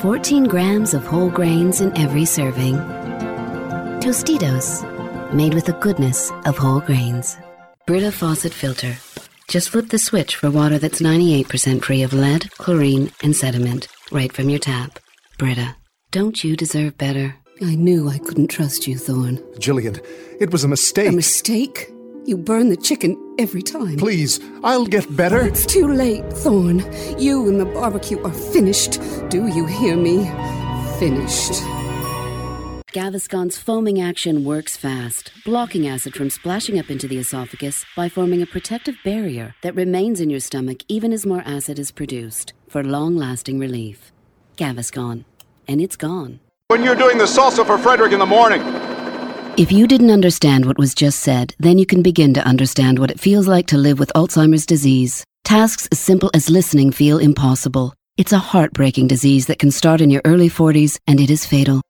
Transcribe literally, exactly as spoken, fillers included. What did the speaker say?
fourteen grams of whole grains in every serving. Tostitos, made with the goodness of whole grains. Brita faucet filter. Just flip the switch for water that's ninety-eight percent free of lead, chlorine, and sediment, right from your tap. Brita, don't you deserve better? I knew I couldn't trust you, Thorne. Jillian, it was a mistake. A mistake? You burn the chicken every time. Please, I'll get better. It's too late, Thorne. You and the barbecue are finished. Do you hear me? Finished. Gaviscon's foaming action works fast, blocking acid from splashing up into the esophagus by forming a protective barrier that remains in your stomach even as more acid is produced, for long-lasting relief. Gaviscon. And it's gone. When you're doing the salsa for Frederick in the morning. If you didn't understand what was just said, then you can begin to understand what it feels like to live with Alzheimer's disease. Tasks as simple as listening feel impossible. It's a heartbreaking disease that can start in your early forties, and it is fatal.